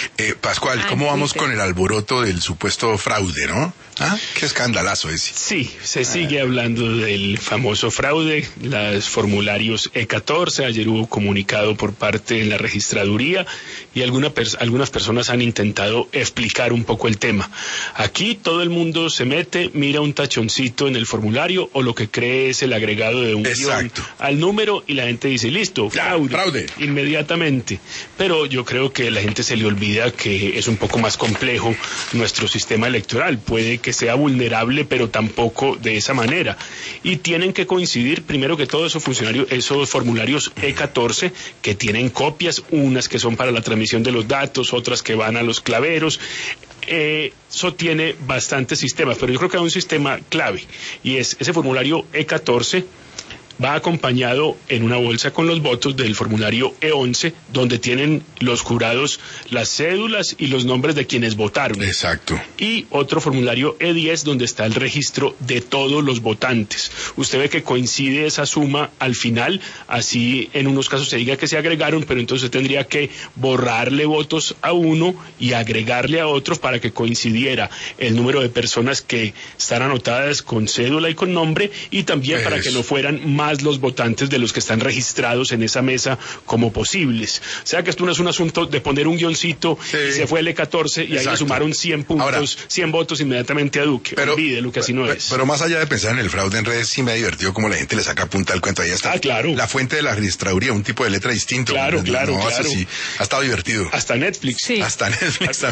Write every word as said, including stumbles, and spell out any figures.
Eh, Pascual, Ah, ¿cómo vamos Twitter. con el alboroto del supuesto fraude, no? ¿Ah? Qué escandalazo ese. Sí, se sigue hablando del famoso fraude, los formularios E catorce, ayer hubo comunicado por parte de la registraduría y alguna pers- algunas personas han intentado explicar un poco el tema. Aquí todo el mundo se mete, mira un tachoncito en el formulario o lo que cree es el agregado de un guión Exacto. al número y la gente dice, listo, Ya, fraude, fraude. inmediatamente. Pero yo creo que a la gente se le olvida que es un poco más complejo nuestro sistema electoral. Puede que sea vulnerable, pero tampoco de esa manera. Y tienen que coincidir, primero que todo, esos funcionarios, esos formularios E catorce, que tienen copias, unas que son para la transmisión de los datos, otras que van a los claveros. Eh, eso tiene bastantes sistemas, pero yo creo que hay un sistema clave, y es ese formulario E catorce va acompañado en una bolsa con los votos del formulario E once, donde tienen los jurados las cédulas y los nombres de quienes votaron. Exacto. Y otro formulario E diez, donde está el registro de todos los votantes. Usted ve que coincide esa suma al final, así en unos casos se diga que se agregaron, pero entonces tendría que borrarle votos a uno y agregarle a otros para que coincidiera el número de personas que están anotadas con cédula y con nombre, y también para que Eso. no fueran más los votantes de los que están registrados en esa mesa como posibles. O sea que esto no es un asunto de poner un guioncito Sí. y se fue el E catorce y ahí Exacto. le sumaron cien puntos, Ahora, cien votos inmediatamente a Duque. Pero, Olvídelo, que así no pero, es. pero más allá de pensar en el fraude en redes, sí me ha divertido como la gente le saca punta al cuento. Ahí está. Ah, claro. La fuente de la registraduría, un tipo de letra distinto. Claro, No, claro, no, claro. Así, ha estado divertido. Hasta Netflix. Sí. Hasta Netflix Ah,